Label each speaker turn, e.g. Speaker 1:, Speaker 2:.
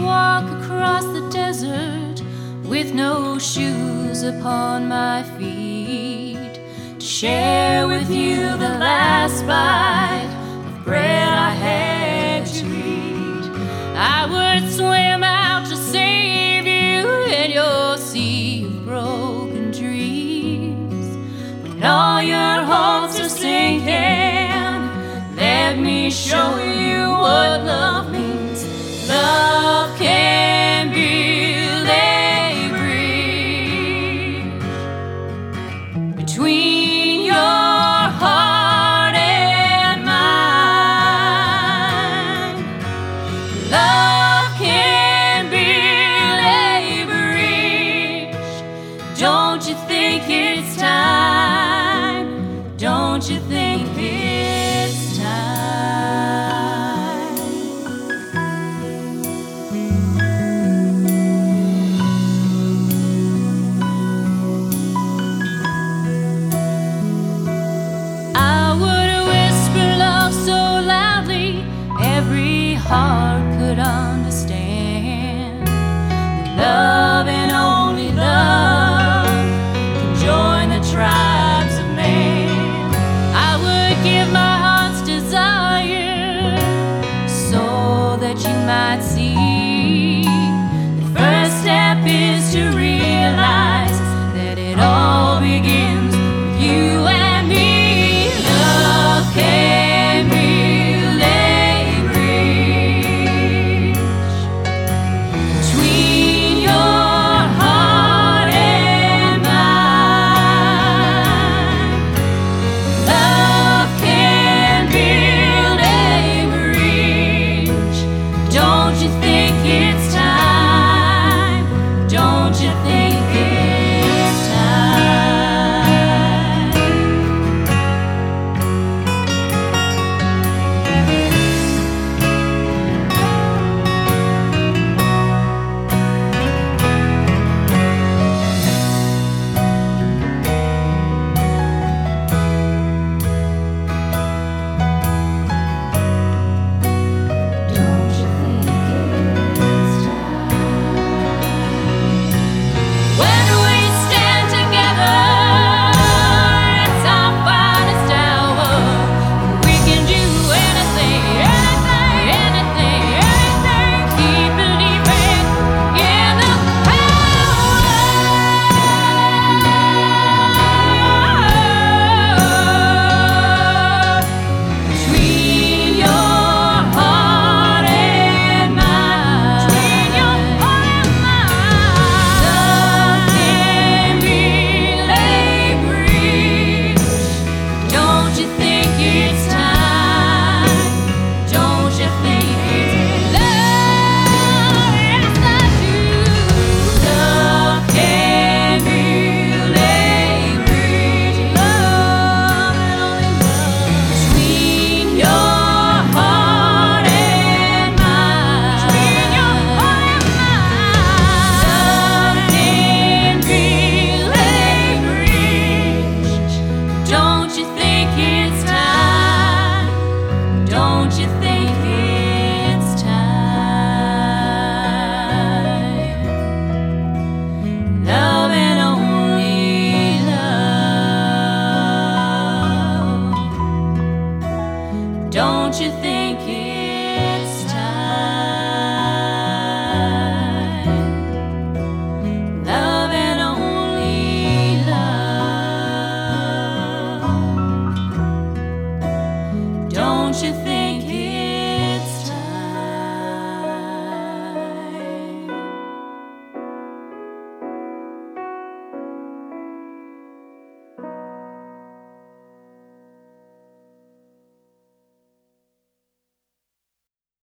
Speaker 1: walk across the desert with no shoes upon my feet, to share with you the last bite of bread I had to eat. I would swim out to save you in your sea of broken dreams. When all your hopes are sinking, let me show you what love means. Love can build a bridge between your heart and mine. Love can build a bridge. Don't you think it's time? Don't you think it's time? Every heart could understand. Love and only love can join the tribes of man. I would give my heart's desire so that you might see. The first step is to realize that it all begins with you and me. Love can be don't you think